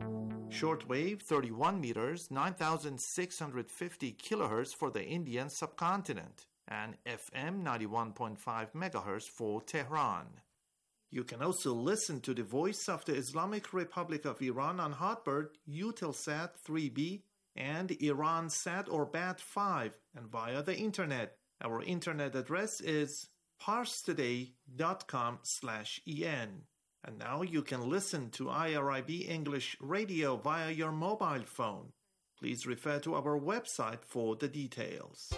Shortwave thirty-one meters, nine thousand six hundred fifty kilohertz for the Indian subcontinent, and F M ninety-one point five megahertz for Tehran. You can also listen to the Voice of the Islamic Republic of Iran on Hotbird, Eutelsat three B, and Iransat or B A T five, and via the internet. Our internet address is parstoday.com slash en. And now you can listen to I R I B English Radio via your mobile phone. Please refer to our website for the details.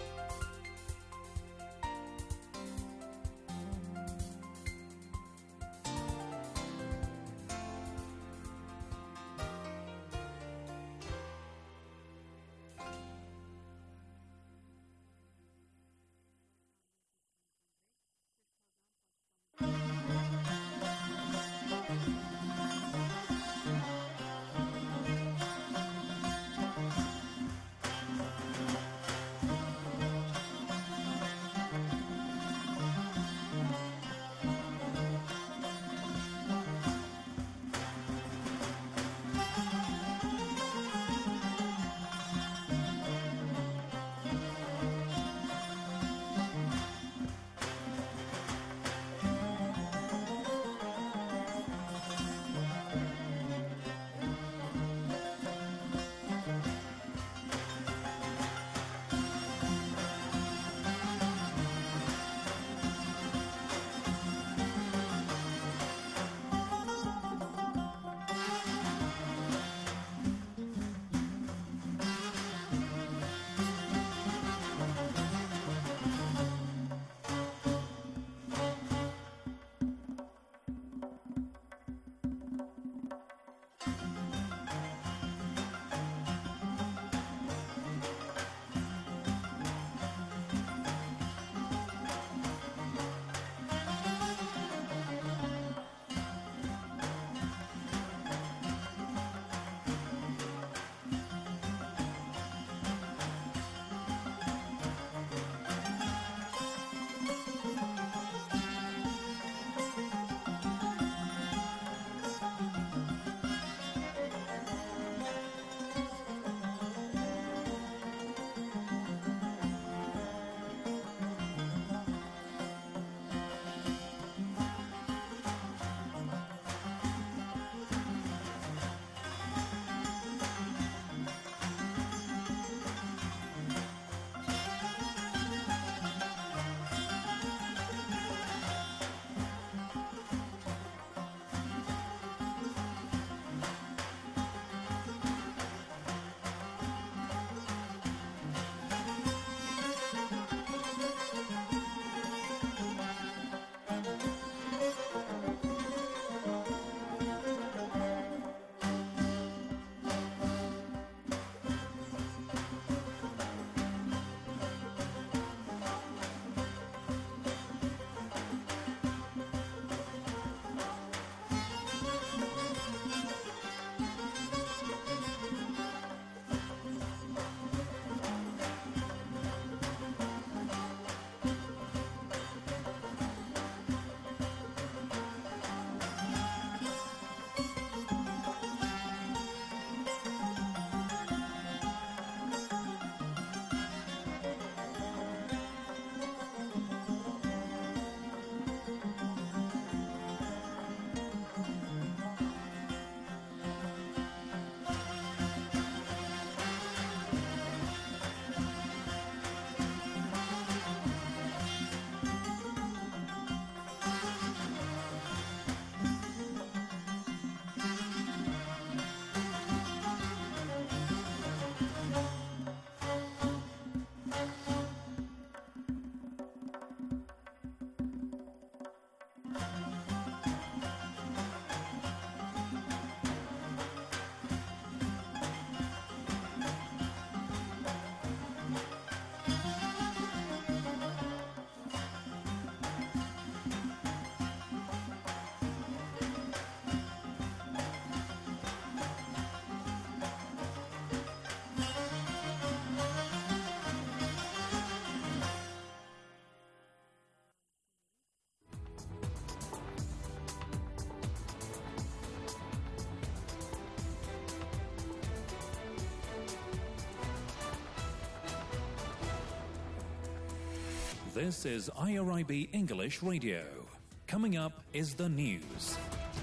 This is I R I B English Radio. Coming up is the news.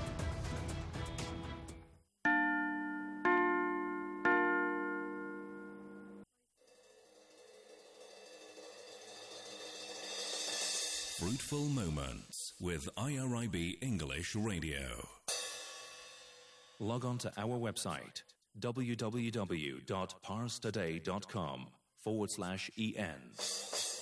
Fruitful Moments with I R I B English Radio. Log on to our website, w w w dot pars today dot com forward slash en.